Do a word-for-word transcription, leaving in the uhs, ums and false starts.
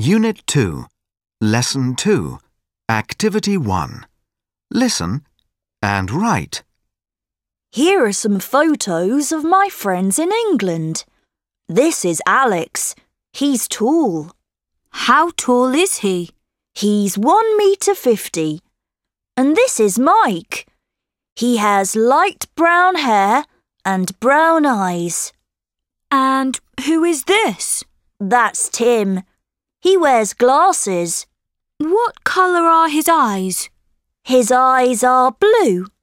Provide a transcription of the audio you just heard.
Unit two, Lesson two, Activity one. Listen and write. Here are some photos of my friends in England. This is Alex. He's tall. How tall is he? He's one metre fifty. And this is Mike. He has light brown hair and brown eyes. And who is this? That's Tim. He wears glasses. What colour are his eyes? His eyes are blue.